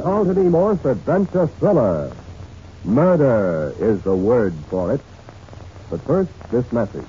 Carlton E. Morse adventure thriller. Murder is the word for it. But first, this message.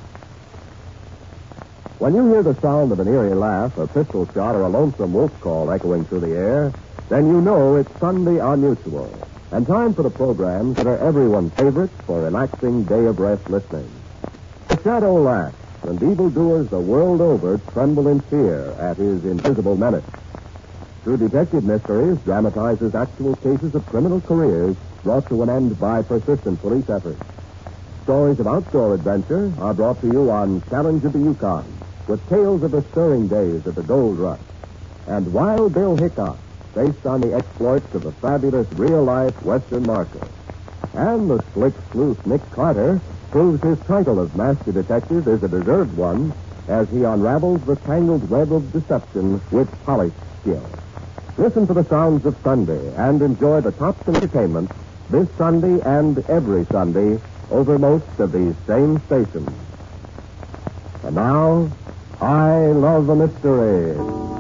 When you hear the sound of an eerie laugh, a pistol shot, or a lonesome wolf call echoing through the air, then you know it's Sunday on Mutual, and time for the programs that are everyone's favorites for relaxing day of rest listening. The shadow laughs, and evildoers the world over tremble in fear at his invisible menace. Through detective mysteries, dramatizes actual cases of criminal careers brought to an end by persistent police efforts. Stories of outdoor adventure are brought to you on Challenge of the Yukon, with tales of the stirring days of the gold rush. And Wild Bill Hickok, based on the exploits of the fabulous real-life Western Marshal. And the slick sleuth Nick Carter proves his title of master detective is a deserved one as he unravels the tangled web of deception with polished skill. Listen for the sounds of Sunday and enjoy the tops of entertainment this Sunday and every Sunday over most of these same stations. And now, I Love a Mystery.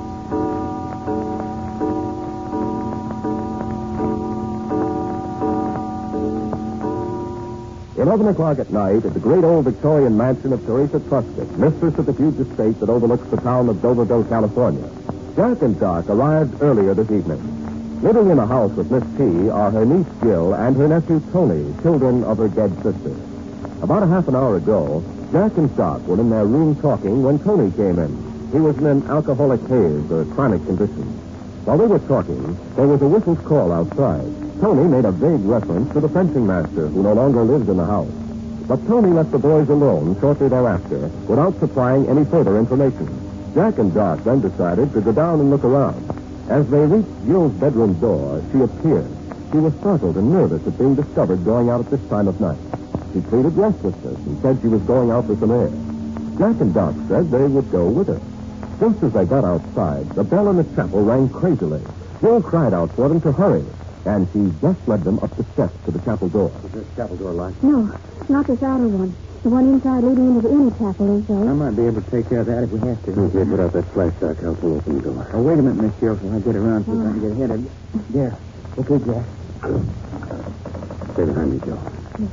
11 o'clock at night at the great old Victorian mansion of Teresa Truscott, mistress of the huge estate that overlooks the town of Doverville, California. Jack and Doc arrived earlier this evening. Living in a house with Miss T are her niece Jill and her nephew Tony, children of her dead sister. About a half an hour ago, Jack and Doc were in their room talking when Tony came in. He was in an alcoholic haze or chronic condition. While they were talking, there was a whistled call outside. Tony made a vague reference to the fencing master who no longer lived in the house. But Tony left the boys alone shortly thereafter without supplying any further information. Jack and Doc then decided to go down and look around. As they reached Jill's bedroom door, she appeared. She was startled and nervous at being discovered going out at this time of night. She pleaded restlessness and said she was going out for some air. Jack and Doc said they would go with her. Just as they got outside, the bell in the chapel rang crazily. Jill cried out for them to hurry, and she just led them up the steps to the chapel door. Is this chapel door locked? No, not this outer one. The one inside leading into the inner chapel is, I might be able to take care of that if we have to. Okay, put out that flash, Doc. I'll pull open the door. Oh, wait a minute, Miss Jill, till I get around so I can get ahead of you. There. Okay, Jack. Stay behind me, Jill.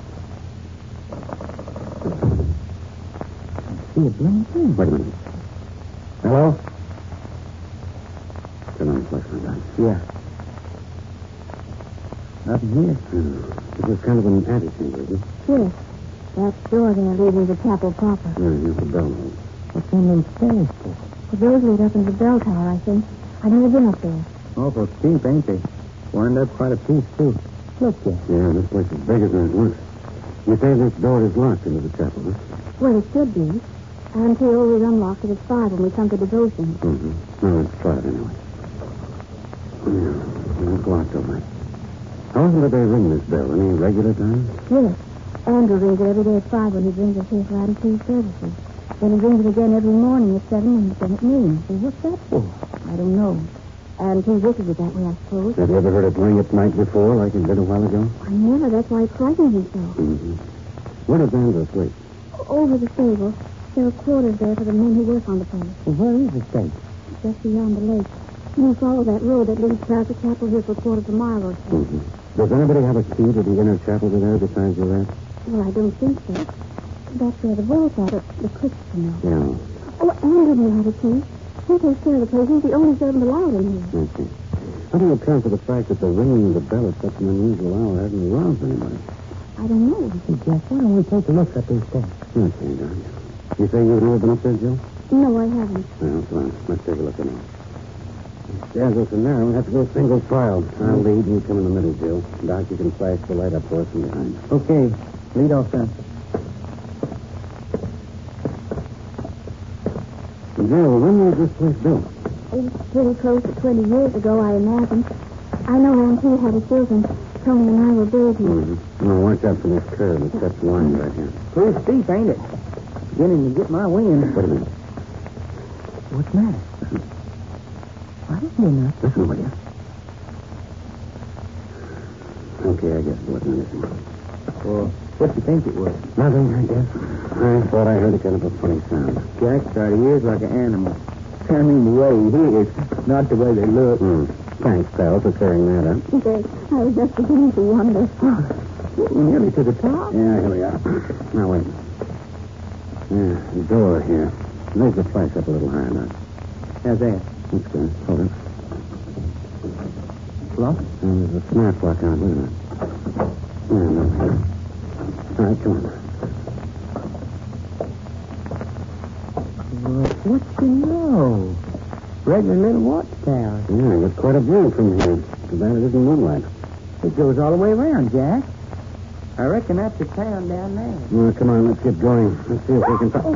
see a blame thing. Wait a minute. Hello? Turn on the flashlight, Doc. Yeah. Nothing here. This is kind of an antechamber, isn't it? Yes. That door there leading to the chapel proper. Here's the bell. What's in them stairs for? The doors lead up into the bell tower, I think. I've never been up there. Awful steep, ain't they? Wind up quite a piece, too. Look, Jeff. Yeah, this place is bigger than it looks. You say this door is locked into the chapel, huh? Well, it should be. Until always unlocked at 5 when we come to devotion. Mm-hmm. Well, let's try it anyway. Yeah, it's locked, all right. How often do they ring this bell? Any regular time? Yes. Andrew rings it every day at 5 when he brings us his right and tea services. Then he rings it again every morning at 7 and then at noon. So what's that for? I don't know. And he wishes it that way, I suppose. Have you ever heard it ring at night before, like it did a while ago? I never. That's why it frightens me so. Mm-hmm. Where does Andrew sleep? Over the stable. There are quarters there for the men who work on the place. Well, where is the stake? Just beyond the lake. You follow that road that leads past the chapel here for a quarter of a mile or so. Mm-hmm. Does anybody have a key to the inner chapel there besides your aunt? Well, I don't think so. That's where the vault are, the crypt, you know. Yeah. Oh, Andrew may have a key. He takes care of the place. He's the only servant allowed in here. Okay. How do you account for the fact that the ringing of the bell at such an unusual hour hasn't aroused anybody? I don't know. Hey, Jeff, why don't we take a look at these steps? Okay, Don. You say you've never been up there, Jill? No, I haven't. Well, fine. Let's take a look at it. Stairs are so narrow, we have to go single file. I'll lead, you come in the middle, Jill. Doc, you can flash the light up for us from behind. Okay. Lead off, then. Jill, when was this place built? It's pretty close to 20 years ago, I imagine. I know Aunt T had a children. Tony and I were babies. Mm-hmm. Well, watch out for this curve. It's got lines right here. Pretty steep, ain't it? Beginning to get my wind. Wait a minute. What's the matter? I don't hear nothing. Listen, will you? Okay, I guess it wasn't anything. Well, what do you think it was? Nothing, I guess. I thought I heard a kind of a funny sound. Jack's got ears like an animal. I mean, the way he is, not the way they look. Thanks, pal, for clearing that up. Jake, I was just beginning to wonder. Nearly to the top? Yeah, here we are. Now, wait. Yeah, the door here. Raise the flash up a little higher now. How's that? That's good. Hold it. Lock? There's a snap lock on it, isn't it? Yeah, no. All right, come on. What you know? Regular little watchtower. Yeah, I got quite a view from here. Too bad it isn't moonlight. It goes all the way around, Jack. I reckon that's the town down there. Well, come on, let's get going. Let's see if we can find...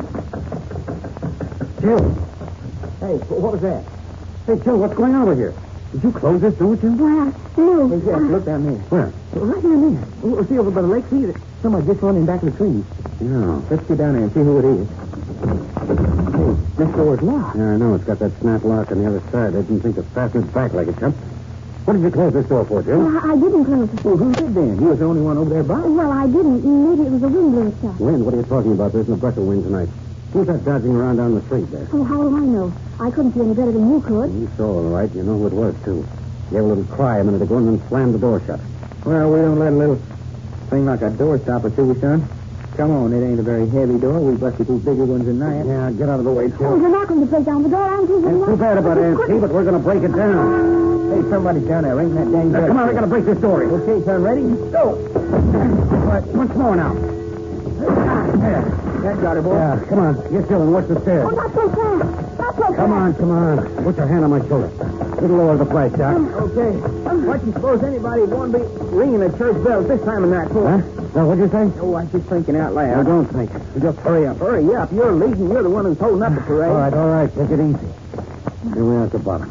Jill! Hey, what was that? Hey, Jill, what's going on over here? Did you close this door, Jill? Why, no. Hey, Jack, look down there. Where? Right down there. We'll see over by the lake. See that somebody just running back of the trees. Yeah. Let's get down there and see who it is. Hey, this door's locked. Yeah, I know. It's got that snap lock on the other side. I didn't think to fasten it back like a chump. What did you close this door for, Jill? Well, I didn't close it. Well, who did then? You was the only one over there by. Well, I didn't. Maybe it was a wind blew it shut. Wind? What are you talking about? There's no breath of wind tonight. Who's that dodging around down the street there? Oh, how do I know? I couldn't see any better than you could. You saw all right. You know who it was, too. Gave a little cry a minute ago and then slammed the door shut. Well, we don't let a little thing like a door stop us, do we, son? Come on, it ain't a very heavy door. We busted through bigger ones than that. Yeah, get out of the way, Oh, Jill. you're not going to break down the door, aren't you? That's too bad about Aunt Kate, but we're going to break it down. Hey, somebody's down there. Ring that dang Now, bell. come on, we got to break this door in. Okay, son, ready? Go. All right, once more now. There. That got her, boy. Yeah, come on. Get Jill and watch the stairs. Oh, not so fast. Not so fast. Come on. Put your hand on my shoulder. Little lower the flash, Doc. Okay. What do you suppose anybody would want to be ringing the church bells this time of night for? Huh? Now, what'd you say? Oh, I was just thinking out loud. Now, don't think. You just hurry up. Hurry up. You're leading. You're the one who's holding up the parade. All right. Take it easy. Here we are at the bottom.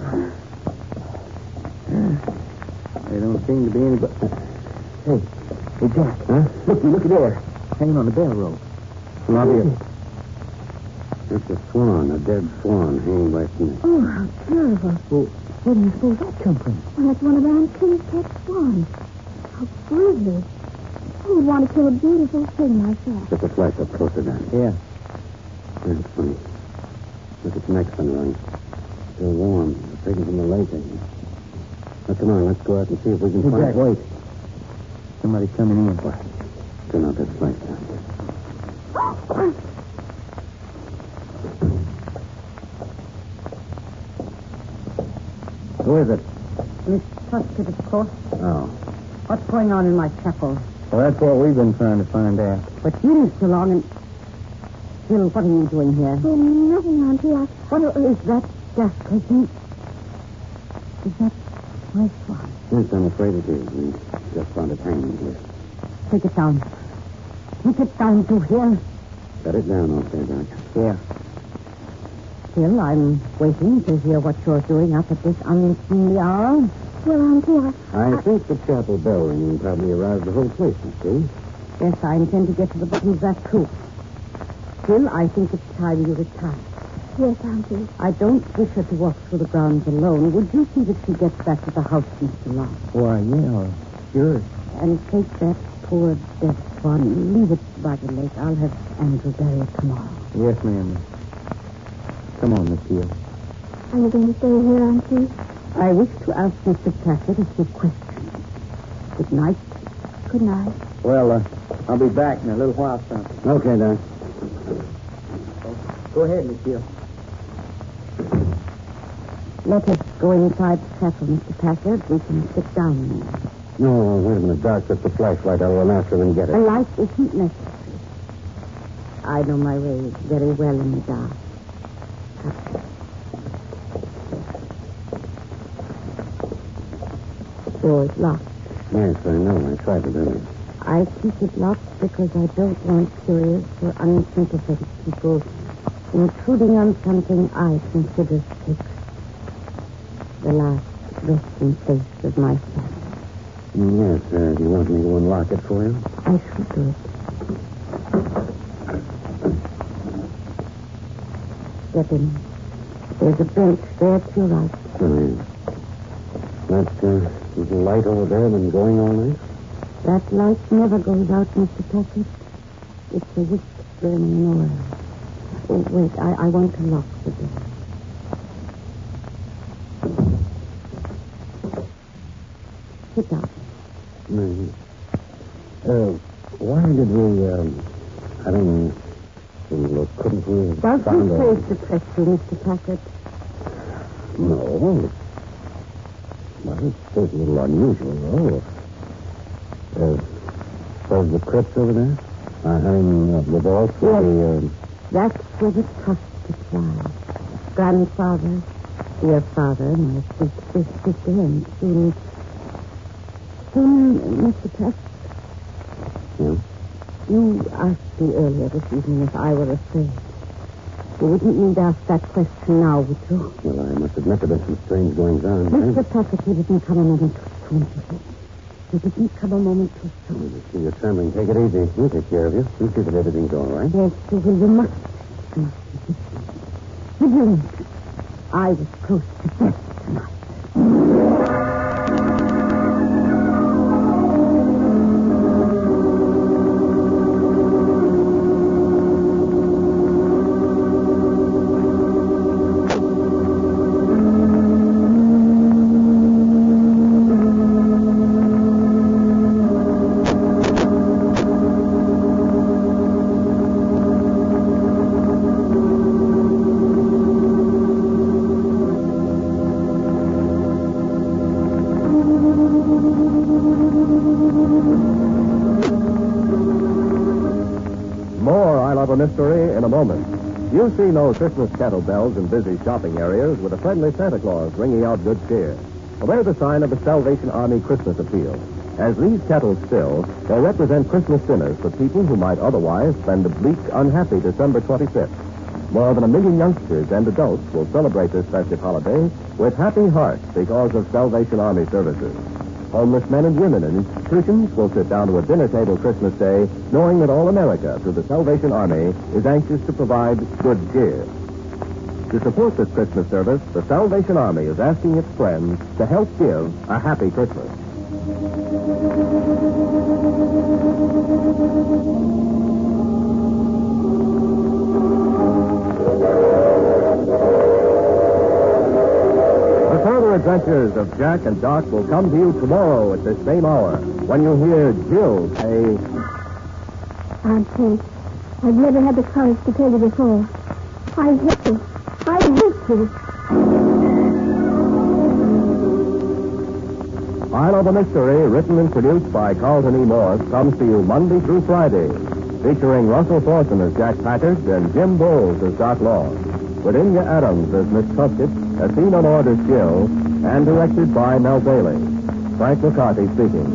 There don't seem to be anybody. Hey, Jack. Huh? Look there. Hanging on the bell rope. Lobby. It's a swan, a dead swan hanging by its neck. Oh, how terrible. Well, where do you suppose that come from? Well, that's one of Aunt Kate's pet swans. How grisly. Who would want to kill a beautiful thing like that? Get the flash up closer down. Yeah. That's funny. Look, its neck's unrung. Still warm. It's taken from the lake, I think. Now, come on, let's go out and see if we can Hey, find... Jack, wait. Somebody's coming in. What? Turn out that flash down. Who is it? Miss Tuskett, of course. Oh. What's going on in my chapel? Well, that's what we've been trying to find out. But you, Mr. Long, and... Jill, what are you doing here? Oh, nothing, Auntie. What is that just taking? Is that my swan? Yes, I'm afraid it is. We just found it hanging here. Take it down. Take it down to here. Set it down out there, Doc. Yeah. Jill, I'm waiting to hear what you're doing up at this unseemly hour. Well, Auntie, I think the chapel bell ringing probably aroused the whole place, you see. Yes, I intend to get to the bottom of that, too. Jill, I think it's time you retire. Yes, Auntie. I don't wish her to walk through the grounds alone. Would you see that she gets back to the house, Mr. Long? Why, yeah, sure. And take that poor dead swan. Leave it by the lake. I'll have Andrew bury it tomorrow. Yes, ma'am. Come on, Miss Hill. Are you going to stay here, Auntie? I wish to ask Mr. Tackett a few questions. Good night. Good night. Well, I'll be back in a little while, son. Okay, Doc. Go ahead, Miss Hill. Let us go inside the chapel, Mr. Tackett. We can sit down there. No, wait a minute, Doc. That's the flashlight. I'll run after them and get A it. light isn't necessary. I know my way very well in the dark. The door is locked. Yes, I know. I tried to do it. I keep it locked because I don't want curious or unsympathetic people intruding on something I consider sacred. The last resting place of my family. Yes, do you want me to unlock it for you? I shall do it. Step in. There's a bench there to your right. Oh, yes. That little light over there been going all night? That light never goes out, Mr. Tackett. It's a wick burning in oil. Oh, wait, I want to lock the door. Sit down. Why did we, couldn't we Does find this place depress you, Mr. Packard? No. Well, it's a little unusual, though. Was the crypt over there? The vault for the... That's where the trusted lies. Grandfather, dear father, my sweet sister, and soon, Mr. Packard. Yeah? You asked me earlier this evening if I were afraid. You wouldn't need to ask that question now, would you? Well, I must admit there have been some strange goings on. Mr. Packard, you didn't come a moment too soon. You didn't come a moment too soon. See, you're trembling. Take it easy. We'll take care of you. We'll see that everything's all right. Yes, you will. You must. Vigilant. I was close to death tonight. Mystery in a moment. You see no Christmas cattle bells in busy shopping areas with a friendly Santa Claus ringing out good cheer. Well, they're the sign of the Salvation Army Christmas appeal. As these kettles fill, they represent Christmas dinners for people who might otherwise spend a bleak, unhappy December 25th. More than 1 million youngsters and adults will celebrate this festive holiday with happy hearts because of Salvation Army services. Homeless men and women in institutions will sit down to a dinner table Christmas Day knowing that all America, through the Salvation Army, is anxious to provide good cheer. To support this Christmas service, the Salvation Army is asking its friends to help give a happy Christmas. Adventures of Jack and Doc will come to you tomorrow at this same hour when you hear Jill say... Aunt Kate, I've never had the courage to tell you before. I hate you. I hate you. I Love a Mystery, written and produced by Carlton E. Morse, comes to you Monday through Friday, featuring Russell Thorson as Jack Packard and Jim Bowles as Doc Law, with Inga Adams as Miss Truscott, Athena Lord as Jill, and directed by Mel Bailey. Frank McCarthy speaking.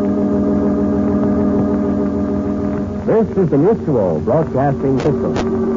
This is the Mutual Broadcasting System.